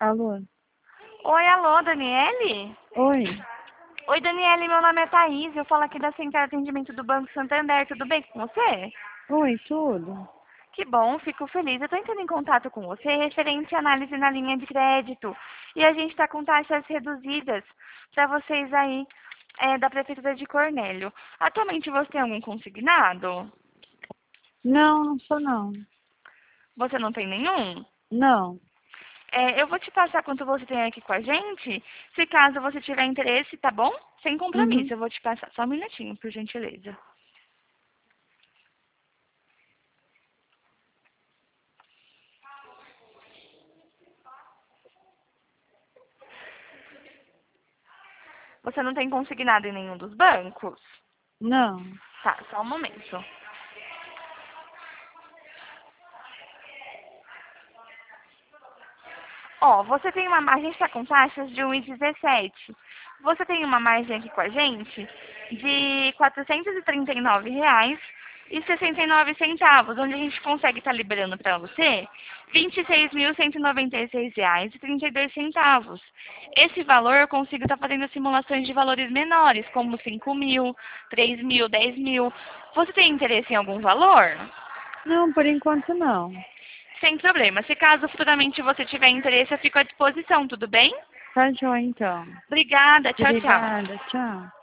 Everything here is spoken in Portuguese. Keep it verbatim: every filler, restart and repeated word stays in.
Alô? Oi, alô, Daniele? Oi. Oi, Daniele, meu nome é Thaís, eu falo aqui da Central de Atendimento do Banco Santander, tudo bem com você? Oi, tudo? Que bom, fico feliz. Eu estou entrando em contato com você referente à análise na linha de crédito. E a gente está com taxas reduzidas para vocês aí é, da Prefeitura de Cornélio. Atualmente você tem algum consignado? Não, não sou não. Você não tem nenhum? Não. É, eu vou te passar quanto você tem aqui com a gente. Se caso você tiver interesse, tá bom? Sem Uhum. compromisso, eu vou te passar. Só um minutinho, por gentileza. Você não tem consignado em nenhum dos bancos? Não. Tá, só um momento. Ó, você tem uma margem, a gente está com taxas de um vírgula dezessete. Você tem uma margem aqui com a gente de quatrocentos e trinta e nove reais e sessenta e nove centavos, onde a gente consegue estar liberando para você vinte e seis mil cento e noventa e seis reais e trinta e dois centavos. Esse valor eu consigo estar fazendo simulações de valores menores, como cinco mil, três mil, dez mil. Você tem interesse em algum valor? Não, por enquanto não. Sem problema. Se caso futuramente você tiver interesse, eu fico à disposição, tudo bem? Tá joia então. Obrigada. Tchau, tchau. Obrigada, tchau.